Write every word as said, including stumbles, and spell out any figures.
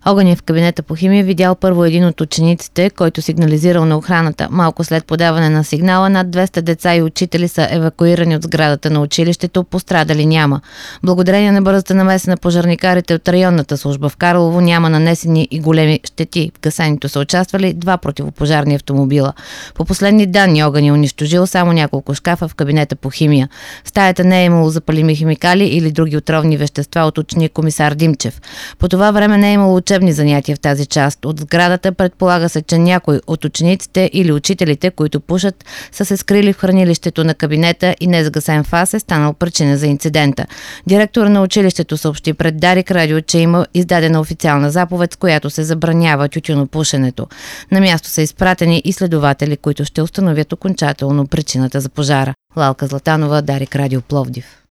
Огъня в кабинета по химия видял първо един от учениците, който сигнализирал на охраната. Малко след подаване на сигнала над двеста деца и учители са евакуирани от сградата на училището, пострадали няма. Благодарение на бързата намеса на пожарникарите от районната служба в Карлово няма нанесени и големи щети. В гасенето са участвали два противопожарни автомобила. По последни данни огън е унищожил само няколко шкафа в кабинета по химия. В стаята не е имало запалими химикали или други отровни вещества, уточни комисар Димчев. По това време не е имало учебни занятия в тази част от сградата. Предполага се, че някой от учениците или учителите, които пушат, са се скрили в хранилището на кабинета и незагасен фас е станал причина за инцидента. Директор на училището съобщи пред Дарик Радио, че има издадена официална заповед, с която се забранява тютюнопушенето. На място са изпратени изследователи, които ще установят окончателно причината за пожара. Лалка Златанова, Дарик Радио, Пловдив.